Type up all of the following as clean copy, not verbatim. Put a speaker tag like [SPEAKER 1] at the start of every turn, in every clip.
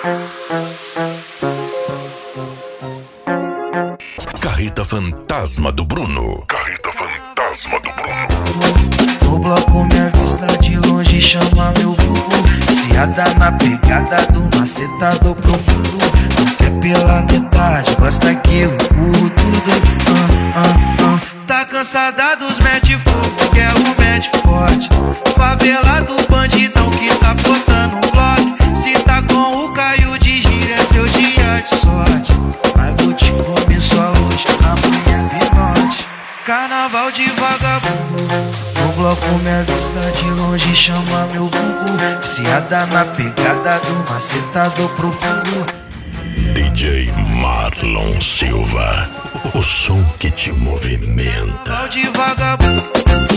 [SPEAKER 1] Carreta Fantasma do Bruno. Carreta Fantasma do Bruno.
[SPEAKER 2] No bloco minha vista de longe chama meu vulgo. Viciada na pegada do macetador profundo. Não quer pela metade, gosta que eu empurro tudo. Tá cansada dos mete fofo, quer o mete forte. Favela do bandidão que tá botando um bloco. Se tá com o Caio de gíria é seu dia de sorte. Mas vou te comer só hoje, amanhã de noite. Carnaval de vagabundo. No bloco minha vista de longe chama meu vulgo. Viciada na pegada do macetador profundo.
[SPEAKER 1] DJ Marlon Silva, o som que te movimenta.
[SPEAKER 2] Carnaval de vagabundo.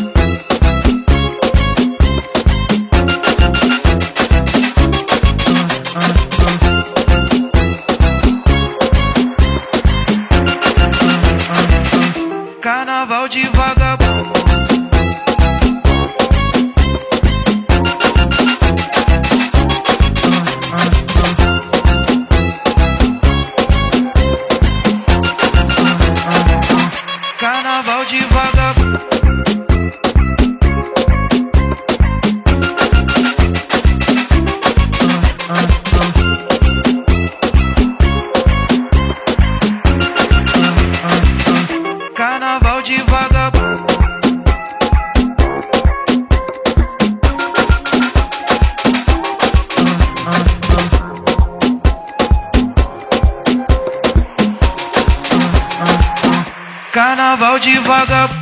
[SPEAKER 2] Carnaval de vagabundo. Carnaval de vagabundo. Carnaval de vagabundo. Carnaval de vagabundo.